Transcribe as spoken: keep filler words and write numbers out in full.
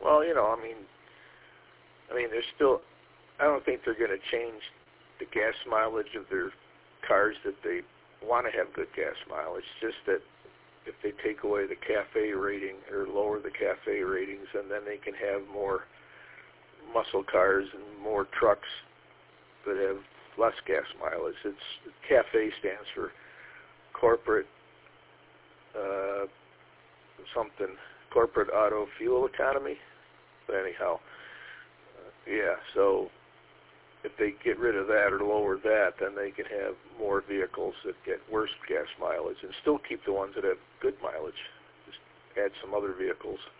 Well, you know, I mean, I mean, there's still, I don't think they're going to change the gas mileage of their cars that they want to have good gas mileage. It's just that if they take away the CAFE rating or lower the CAFE ratings, and then they can have more muscle cars and more trucks that have less gas mileage. It's CAFE stands for corporate uh, something, corporate auto fuel economy. But anyhow, uh, yeah, so if they get rid of that or lower that, then they can have more vehicles that get worse gas mileage and still keep the ones that have good mileage. Just add some other vehicles.